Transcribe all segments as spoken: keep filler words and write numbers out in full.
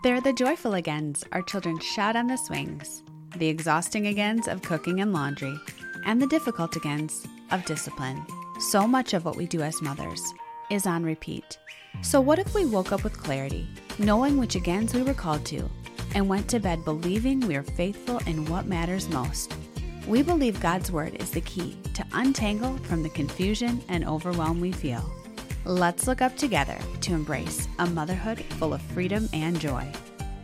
They're the joyful agains our children shout on the swings, the exhausting agains of cooking and laundry, and the difficult agains of discipline. So much of what we do as mothers is on repeat. So what if we woke up with clarity, knowing which agains we were called to, and went to bed believing we are faithful in what matters most? We believe God's Word is the key to untangle from the confusion and overwhelm we feel. Let's look up together to embrace a motherhood full of freedom and joy.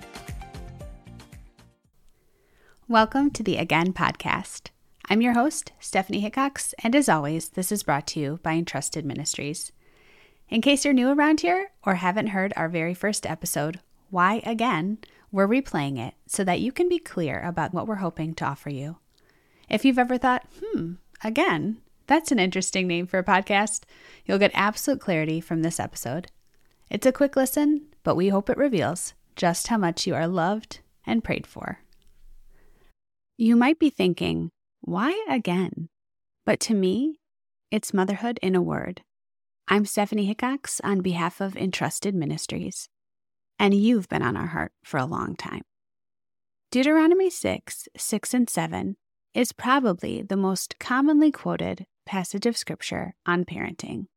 Welcome to the Again podcast. I'm your host, Stephanie Hickox, and as always, this is brought to you by Entrusted Ministries. In case you're new around here or haven't heard our very first episode, Why Again?, we're replaying it so that you can be clear about what we're hoping to offer you. If you've ever thought, hmm, again, that's an interesting name for a podcast, you'll get absolute clarity from this episode. It's a quick listen, but we hope it reveals just how much you are loved and prayed for. You might be thinking, why again? But to me, it's motherhood in a word. I'm Stephanie Hickox on behalf of Entrusted Ministries, and you've been on our heart for a long time. Deuteronomy six, six and seven is probably the most commonly quoted passage of Scripture on parenting.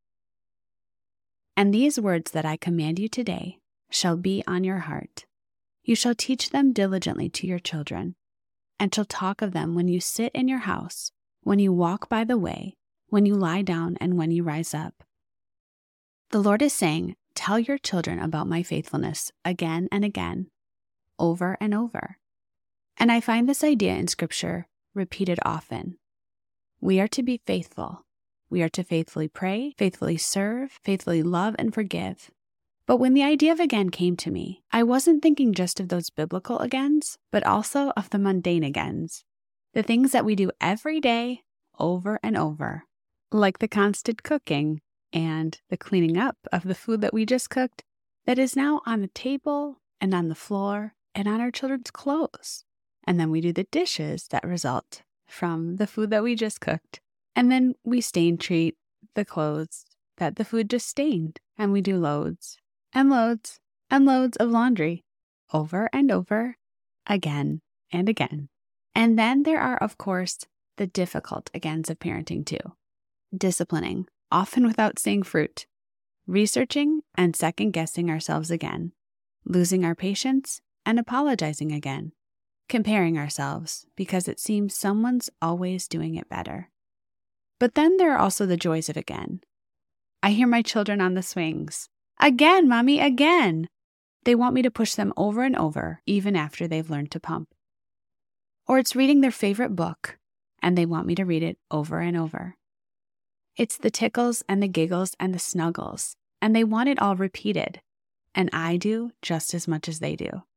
And these words that I command you today shall be on your heart. You shall teach them diligently to your children, and shall talk of them when you sit in your house, when you walk by the way, when you lie down, and when you rise up. The Lord is saying, tell your children about my faithfulness again and again, over and over. And I find this idea in Scripture repeated often. We are to be faithful. We are to faithfully pray, faithfully serve, faithfully love and forgive. But when the idea of again came to me, I wasn't thinking just of those biblical agains, but also of the mundane agains, the things that we do every day, over and over, like the constant cooking and the cleaning up of the food that we just cooked that is now on the table and on the floor and on our children's clothes. And then we do the dishes that result from the food that we just cooked. And then we stain treat the clothes that the food just stained. And we do loads and loads and loads of laundry over and over, again and again. And then there are, of course, the difficult agains of parenting too. Disciplining, often without seeing fruit. Researching and second-guessing ourselves again. Losing our patience and apologizing again. Comparing ourselves because it seems someone's always doing it better. But then there are also the joys of again. I hear my children on the swings. Again, Mommy, again. They want me to push them over and over, even after they've learned to pump. Or it's reading their favorite book, and they want me to read it over and over. It's the tickles and the giggles and the snuggles, and they want it all repeated, and I do just as much as they do.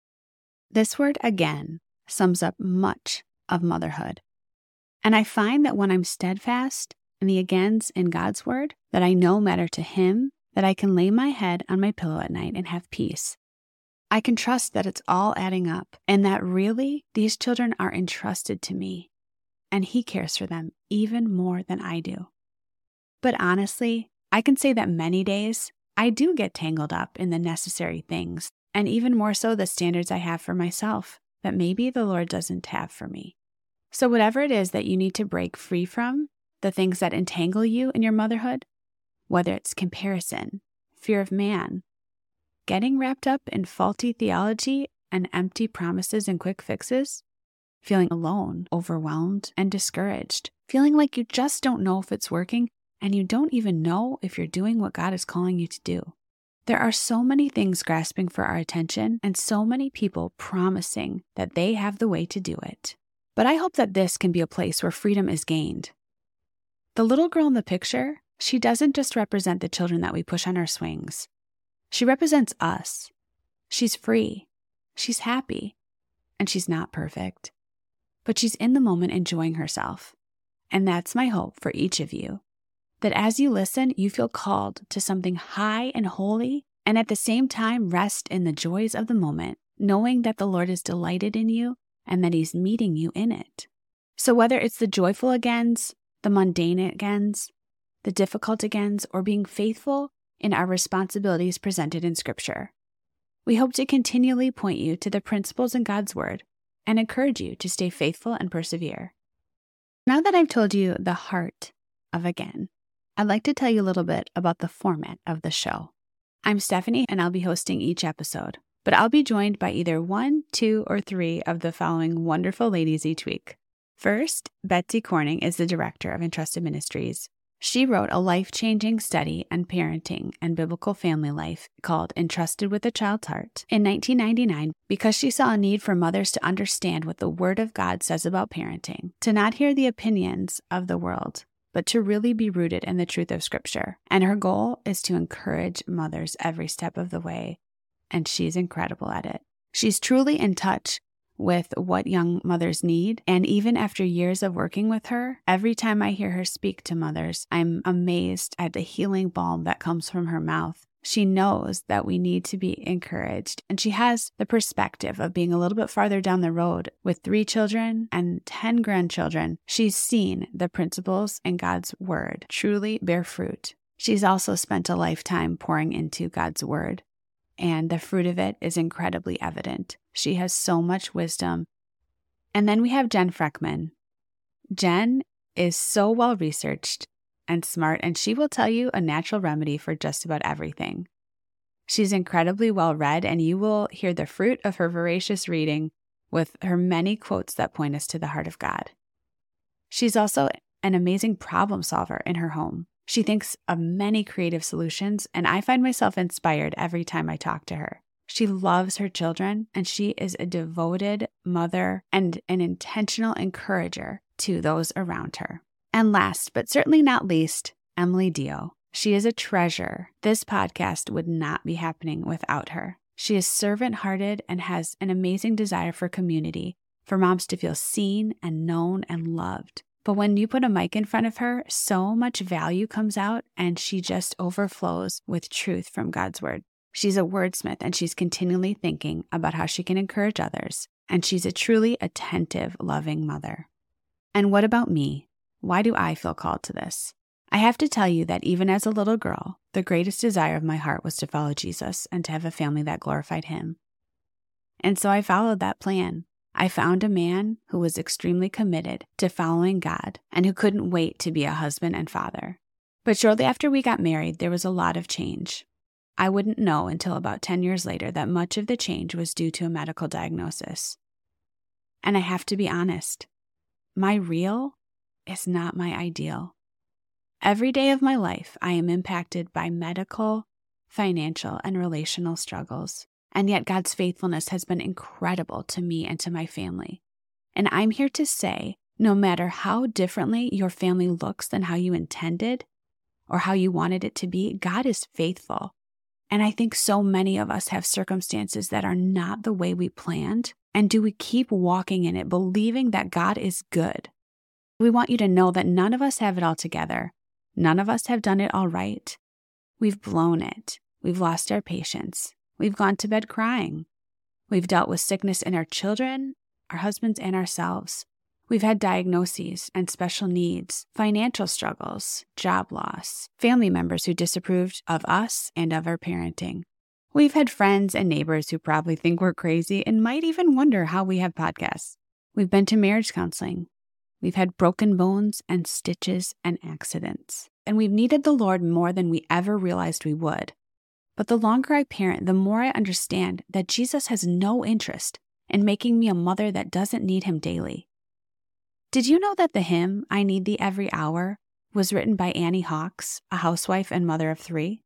This word again sums up much of motherhood. And I find that when I'm steadfast in the agains in God's word that I know matter to Him, that I can lay my head on my pillow at night and have peace. I can trust that it's all adding up and that really these children are entrusted to me and He cares for them even more than I do. But honestly, I can say that many days I do get tangled up in the necessary things, and even more so the standards I have for myself that maybe the Lord doesn't have for me. So whatever it is that you need to break free from, the things that entangle you in your motherhood, whether it's comparison, fear of man, getting wrapped up in faulty theology and empty promises and quick fixes, feeling alone, overwhelmed, and discouraged, feeling like you just don't know if it's working and you don't even know if you're doing what God is calling you to do. There are so many things grasping for our attention and so many people promising that they have the way to do it. But I hope that this can be a place where freedom is gained. The little girl in the picture, she doesn't just represent the children that we push on our swings. She represents us. She's free. She's happy. And she's not perfect. But she's in the moment enjoying herself. And that's my hope for each of you. That as you listen, you feel called to something high and holy, and at the same time rest in the joys of the moment, knowing that the Lord is delighted in you and that He's meeting you in it. So whether it's the joyful agains, the mundane agains, the difficult agains, or being faithful in our responsibilities presented in Scripture, We hope to continually point you to the principles in God's Word and encourage you to stay faithful and persevere. Now that I've told you the heart of Again, I'd like to tell you a little bit about the format of the show. I'm Stephanie, and I'll be hosting each episode, but I'll be joined by either one, two, or three of the following wonderful ladies each week. First, Betsy Corning is the director of Entrusted Ministries. She wrote a life-changing study on parenting and biblical family life called Entrusted with a Child's Heart in nineteen ninety-nine because she saw a need for mothers to understand what the Word of God says about parenting, to not hear the opinions of the world, but to really be rooted in the truth of Scripture. And her goal is to encourage mothers every step of the way, and she's incredible at it. She's truly in touch with what young mothers need, and even after years of working with her, every time I hear her speak to mothers, I'm amazed at the healing balm that comes from her mouth. She knows that we need to be encouraged, and she has the perspective of being a little bit farther down the road with three children and ten grandchildren. She's seen the principles in God's Word truly bear fruit. She's also spent a lifetime pouring into God's Word, and the fruit of it is incredibly evident. She has so much wisdom. And then we have Jen Freckman. Jen is so well-researched and smart, and she will tell you a natural remedy for just about everything. She's incredibly well-read, and you will hear the fruit of her voracious reading with her many quotes that point us to the heart of God. She's also an amazing problem solver in her home. She thinks of many creative solutions, and I find myself inspired every time I talk to her. She loves her children, and she is a devoted mother and an intentional encourager to those around her. And last, but certainly not least, Emily Dio. She is a treasure. This podcast would not be happening without her. She is servant-hearted and has an amazing desire for community, for moms to feel seen and known and loved. But when you put a mic in front of her, so much value comes out, and she just overflows with truth from God's Word. She's a wordsmith, and she's continually thinking about how she can encourage others. And she's a truly attentive, loving mother. And what about me? Why do I feel called to this? I have to tell you that even as a little girl, the greatest desire of my heart was to follow Jesus and to have a family that glorified Him. And so I followed that plan. I found a man who was extremely committed to following God and who couldn't wait to be a husband and father. But shortly after we got married, there was a lot of change. I wouldn't know until about ten years later that much of the change was due to a medical diagnosis. And I have to be honest, my real is not my ideal. Every day of my life, I am impacted by medical, financial, and relational struggles. And yet God's faithfulness has been incredible to me and to my family. And I'm here to say, no matter how differently your family looks than how you intended or how you wanted it to be, God is faithful. And I think so many of us have circumstances that are not the way we planned. And do we keep walking in it, believing that God is good? We want you to know that none of us have it all together. None of us have done it all right. We've blown it. We've lost our patience. We've gone to bed crying. We've dealt with sickness in our children, our husbands, and ourselves. We've had diagnoses and special needs, financial struggles, job loss, family members who disapproved of us and of our parenting. We've had friends and neighbors who probably think we're crazy and might even wonder how we have podcasts. We've been to marriage counseling. We've had broken bones and stitches and accidents. And we've needed the Lord more than we ever realized we would. But the longer I parent, the more I understand that Jesus has no interest in making me a mother that doesn't need Him daily. Did you know that the hymn, I Need Thee Every Hour, was written by Annie Hawks, a housewife and mother of three?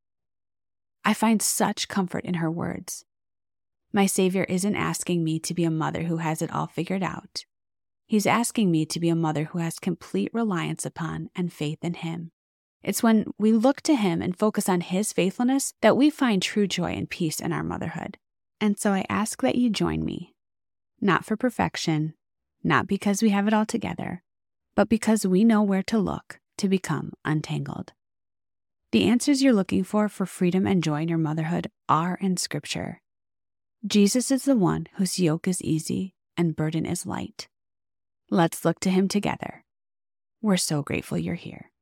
I find such comfort in her words. My Savior isn't asking me to be a mother who has it all figured out. He's asking me to be a mother who has complete reliance upon and faith in Him. It's when we look to Him and focus on His faithfulness that we find true joy and peace in our motherhood. And so I ask that you join me, not for perfection, not because we have it all together, but because we know where to look to become untangled. The answers you're looking for for freedom and joy in your motherhood are in Scripture. Jesus is the one whose yoke is easy and burden is light. Let's look to Him together. We're so grateful you're here.